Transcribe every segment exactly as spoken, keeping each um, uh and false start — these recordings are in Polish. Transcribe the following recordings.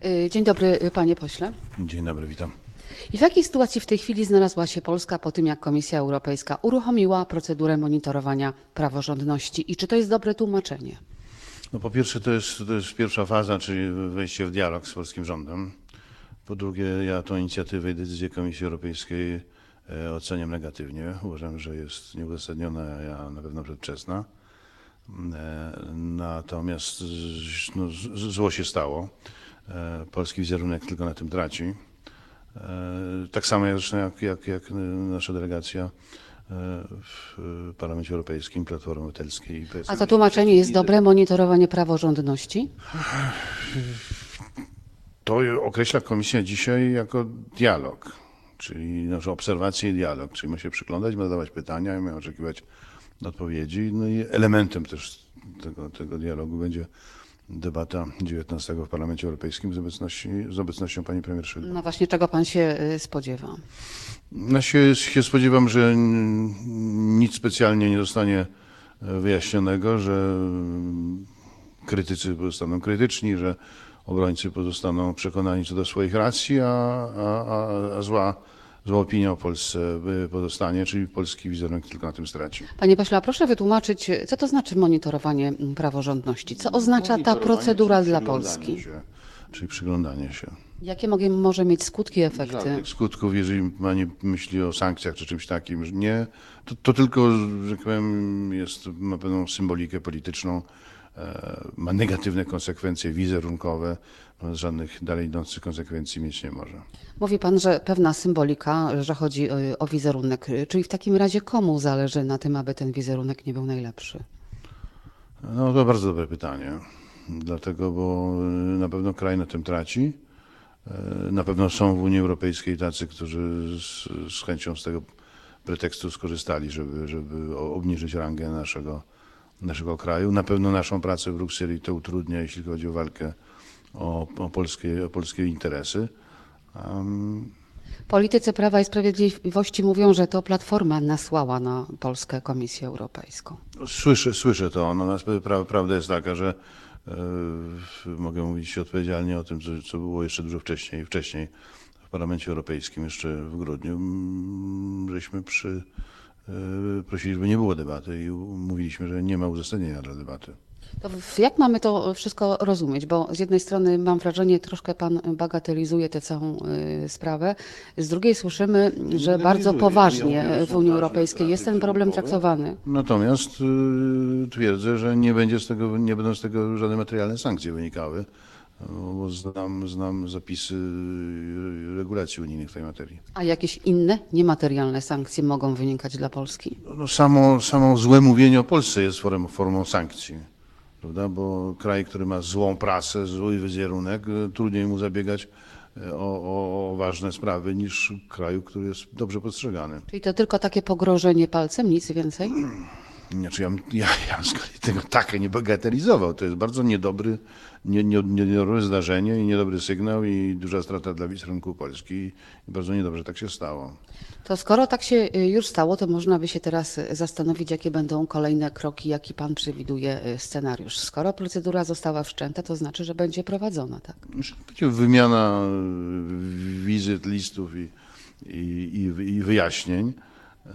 Dzień dobry, panie pośle. Dzień dobry, witam. I w jakiej sytuacji w tej chwili znalazła się Polska po tym, jak Komisja Europejska uruchomiła procedurę monitorowania praworządności? I czy to jest dobre tłumaczenie? No po pierwsze to jest, to jest pierwsza faza, czyli wejście w dialog z polskim rządem. Po drugie, ja tą inicjatywę i decyzję Komisji Europejskiej e, oceniam negatywnie. Uważam, że jest nieuzasadniona, a na pewno przedwczesna. E, natomiast no, z- zło się stało. E, polski wizerunek tylko na tym traci. E, tak samo zresztą jak, jak, jak nasza delegacja w Parlamencie Europejskim, Platformy Obywatelskiej i P S. A to tłumaczenie jest dobre, monitorowanie praworządności? To określa Komisja dzisiaj jako dialog, czyli nasze obserwacje i dialog, czyli ma się przyglądać, ma zadawać pytania, ma oczekiwać odpowiedzi. No i elementem też tego, tego dialogu będzie debata dziewiętnastego w Parlamencie Europejskim z, obecności, z obecnością pani premier Szydło. No właśnie, czego pan się y, spodziewa? Ja się, się spodziewam, że n- nic specjalnie nie zostanie wyjaśnionego, że krytycy pozostaną krytyczni, że obrońcy pozostaną przekonani co do swoich racji, a, a, a, a zła, zła opinia o Polsce pozostanie, czyli polski wizerunek tylko na tym straci. Panie pośle, a proszę wytłumaczyć, co to znaczy monitorowanie mm, praworządności? Co oznacza ta Monitorowanie, procedura czyli dla przyglądanie Polski? Się, czyli przyglądanie się. Jakie mogę, może mieć skutki, efekty? Żadnych skutków, jeżeli pani myśli o sankcjach czy czymś takim, że nie, to, to tylko, że tak powiem, jest, ma pewną symbolikę polityczną, e, ma negatywne konsekwencje wizerunkowe, no, żadnych dalej idących konsekwencji mieć nie może. Mówi pan, że pewna symbolika, że chodzi y, o wizerunek. Czyli w takim razie komu zależy na tym, aby ten wizerunek nie był najlepszy? No to bardzo dobre pytanie, dlatego, bo y, na pewno kraj na tym traci. E, Na pewno są w Unii Europejskiej tacy, którzy z, z chęcią z tego pretekstu skorzystali, żeby, żeby o- obniżyć rangę naszego, naszego kraju. Na pewno naszą pracę w Brukseli to utrudnia, jeśli chodzi o walkę o, o, polskie, o polskie interesy. Um, Politycy Prawa i Sprawiedliwości mówią, że to Platforma nasłała na Polskę Komisję Europejską. Słyszę, słyszę to. No, nas- pra, prawda jest taka, że e, mogę mówić odpowiedzialnie o tym, co, co było jeszcze dużo wcześniej, wcześniej w Parlamencie Europejskim, jeszcze w grudniu, mm, żeśmy przy, e, prosili, żeby nie było debaty i mówiliśmy, że nie ma uzasadnienia dla debaty. To w- jak mamy to wszystko rozumieć? Bo z jednej strony mam wrażenie, troszkę pan bagatelizuje tę całą y, sprawę, z drugiej słyszymy, że bagatelizuję. bardzo Ja poważnie mówię, że w są Unii ważne Europejskiej sprawy jest ten problem wizerunkowe. traktowany. Natomiast y, twierdzę, że nie będzie z tego, nie będą z tego żadne materialne sankcje wynikały, bo znam, znam zapisy y, regulacji unijnych w tej materii. A jakieś inne niematerialne sankcje mogą wynikać dla Polski? No, samo, samo złe mówienie o Polsce jest formą, formą sankcji, prawda? Bo kraj, który ma złą prasę, zły wizerunek, y, trudniej mu zabiegać y, o, o, o ważne sprawy niż kraju, który jest dobrze postrzegany. Czyli to tylko takie pogrożenie palcem, nic więcej? Znaczy ja, ja, ja z kolei tego tak nie bagatelizował. To jest bardzo niedobry, nie, nie, niedobre zdarzenie i niedobry sygnał i duża strata dla wizerunku Polski. I bardzo niedobrze tak się stało. To skoro tak się y, już stało, to można by się teraz y, zastanowić, jakie będą kolejne kroki, jaki pan przewiduje y, scenariusz. Skoro procedura została wszczęta, to znaczy, że będzie prowadzona, tak? Znaczy, będzie wymiana y, wizyt, listów i, i, i, i wyjaśnień. E,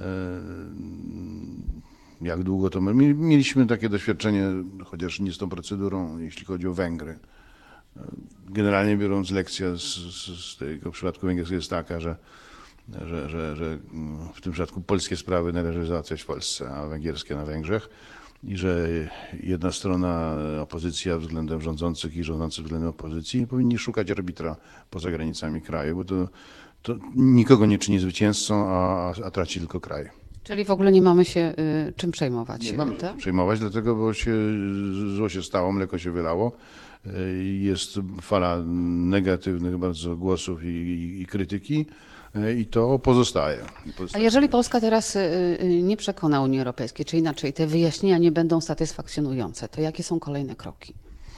Jak długo to my? Mieli- Mieliśmy takie doświadczenie, chociaż nie z tą procedurą, jeśli chodzi o Węgry. Generalnie biorąc, lekcja z, z, z tego przypadku węgierskiego jest taka, że, że, że, że mm, w tym przypadku polskie sprawy należy załatwiać w Polsce, a węgierskie na Węgrzech. I że jedna strona, opozycja względem rządzących i rządzący względem opozycji powinni szukać arbitra poza granicami kraju, bo to, to nikogo nie czyni zwycięzcą, a, a traci tylko kraj. Czyli w ogóle nie mamy się y, czym przejmować. Nie mamy tak? się przejmować, dlatego, bo się, zło się stało, mleko się wylało. Y, Jest fala negatywnych bardzo głosów i, i, i krytyki y, i to pozostaje. I A pozostaje. jeżeli Polska teraz y, y, nie przekona Unii Europejskiej, czy inaczej te wyjaśnienia nie będą satysfakcjonujące, to jakie są kolejne kroki?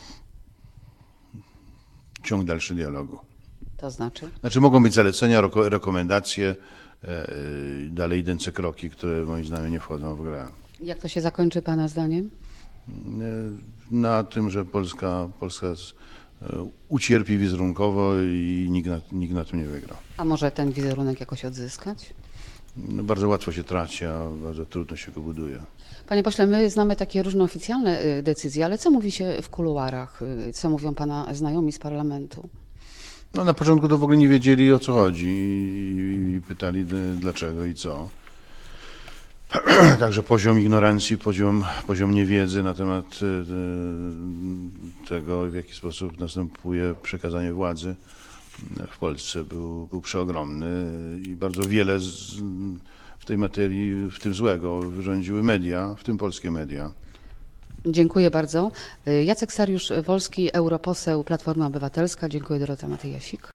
Ciąg dalszy dialogu. To znaczy? Znaczy mogą być zalecenia, reko- rekomendacje, e, e, dalej idące kroki, które moim zdaniem nie wchodzą w grę. Jak to się zakończy pana zdaniem? E, Na tym, że Polska, Polska z- e, ucierpi wizerunkowo i nikt na, nikt na tym nie wygra. A może ten wizerunek jakoś odzyskać? No, bardzo łatwo się traci, a bardzo trudno się go buduje. Panie pośle, my znamy takie różne oficjalne y, decyzje, ale co mówi się w kuluarach? Y, Co mówią pana znajomi z parlamentu? No, na początku to w ogóle nie wiedzieli, o co chodzi i, i pytali d- dlaczego i co. Także poziom ignorancji, poziom, poziom niewiedzy na temat e, tego, w jaki sposób następuje przekazanie władzy w Polsce był, był przeogromny i bardzo wiele z, w tej materii, w tym złego, wyrządziły media, w tym polskie media. Dziękuję bardzo. Y, Jacek Sariusz-Wolski, europoseł Platforma Obywatelska. Dziękuję, Dorota Matyjasik.